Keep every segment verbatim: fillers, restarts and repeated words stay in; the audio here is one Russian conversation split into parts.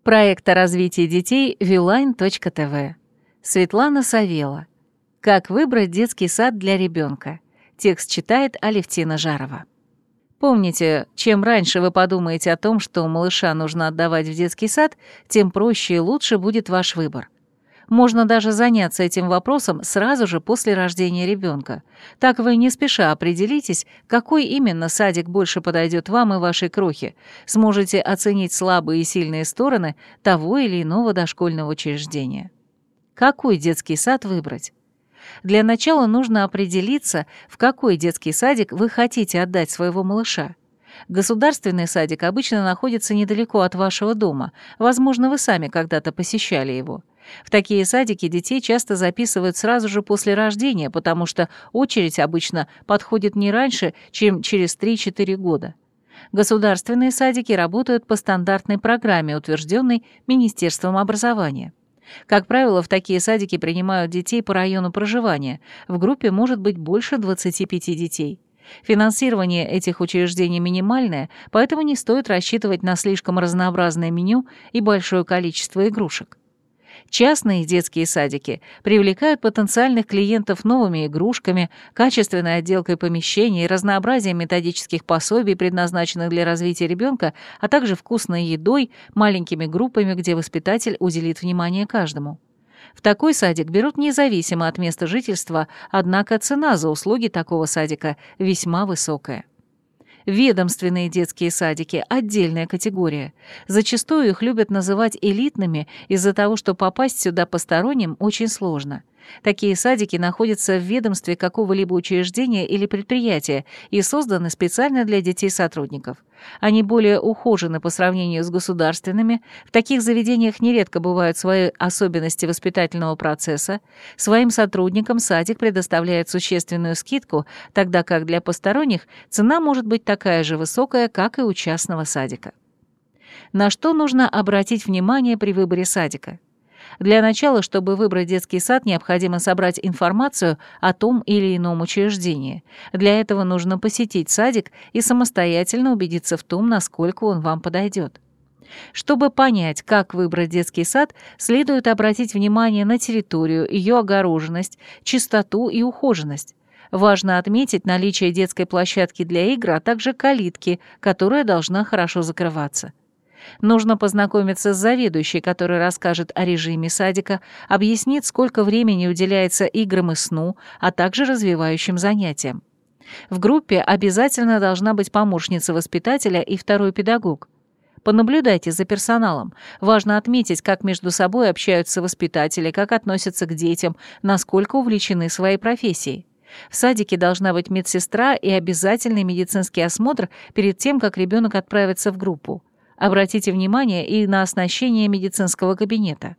Проект о развитии детей вилайн точка тэ вэ. Светлана Савела. Как выбрать детский сад для ребенка. Текст читает Алевтина Жарова. Помните, чем раньше вы подумаете о том, что малыша нужно отдавать в детский сад, тем проще и лучше будет ваш выбор. Можно даже заняться этим вопросом сразу же после рождения ребенка. Так вы не спеша определитесь, какой именно садик больше подойдет вам и вашей крохе, сможете оценить слабые и сильные стороны того или иного дошкольного учреждения. Какой детский сад выбрать? Для начала нужно определиться, в какой детский садик вы хотите отдать своего малыша. Государственный садик обычно находится недалеко от вашего дома, возможно, вы сами когда-то посещали его. В такие садики детей часто записывают сразу же после рождения, потому что очередь обычно подходит не раньше, чем через три-четыре года. Государственные садики работают по стандартной программе, утвержденной Министерством образования. Как правило, в такие садики принимают детей по району проживания. В группе может быть больше двадцати пяти детей. Финансирование этих учреждений минимальное, поэтому не стоит рассчитывать на слишком разнообразное меню и большое количество игрушек. Частные детские садики привлекают потенциальных клиентов новыми игрушками, качественной отделкой помещений, разнообразием методических пособий, предназначенных для развития ребенка, а также вкусной едой, маленькими группами, где воспитатель уделит внимание каждому. В такой садик берут независимо от места жительства, однако цена за услуги такого садика весьма высокая. Ведомственные детские садики – отдельная категория. Зачастую их любят называть элитными из-за того, что попасть сюда посторонним очень сложно. Такие садики находятся в ведомстве какого-либо учреждения или предприятия и созданы специально для детей-сотрудников. Они более ухожены по сравнению с государственными, в таких заведениях нередко бывают свои особенности воспитательного процесса, своим сотрудникам садик предоставляет существенную скидку, тогда как для посторонних цена может быть такая же высокая, как и у частного садика. На что нужно обратить внимание при выборе садика? Для начала, чтобы выбрать детский сад, необходимо собрать информацию о том или ином учреждении. Для этого нужно посетить садик и самостоятельно убедиться в том, насколько он вам подойдет. Чтобы понять, как выбрать детский сад, следует обратить внимание на территорию, ее огороженность, чистоту и ухоженность. Важно отметить наличие детской площадки для игр, а также калитки, которая должна хорошо закрываться. Нужно познакомиться с заведующей, которая расскажет о режиме садика, объяснит, сколько времени уделяется играм и сну, а также развивающим занятиям. В группе обязательно должна быть помощница воспитателя и второй педагог. Понаблюдайте за персоналом. Важно отметить, как между собой общаются воспитатели, как относятся к детям, насколько увлечены своей профессией. В садике должна быть медсестра и обязательный медицинский осмотр перед тем, как ребенок отправится в группу. Обратите внимание и на оснащение медицинского кабинета.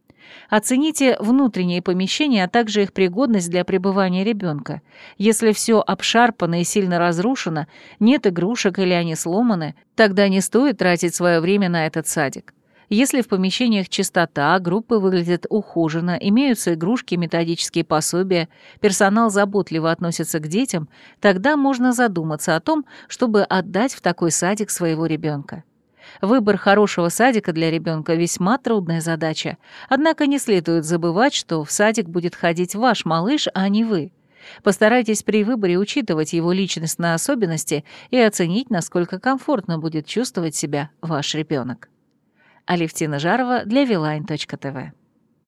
Оцените внутренние помещения, а также их пригодность для пребывания ребенка. Если все обшарпано и сильно разрушено, нет игрушек или они сломаны, тогда не стоит тратить свое время на этот садик. Если в помещениях чистота, группы выглядят ухоженно, имеются игрушки, методические пособия, персонал заботливо относится к детям, тогда можно задуматься о том, чтобы отдать в такой садик своего ребенка. Выбор хорошего садика для ребенка весьма трудная задача, однако не следует забывать, что в садик будет ходить ваш малыш, а не вы. Постарайтесь при выборе учитывать его личностные особенности и оценить, насколько комфортно будет чувствовать себя ваш ребенок. Алевтина Жарова для вилайн точка тэ вэ.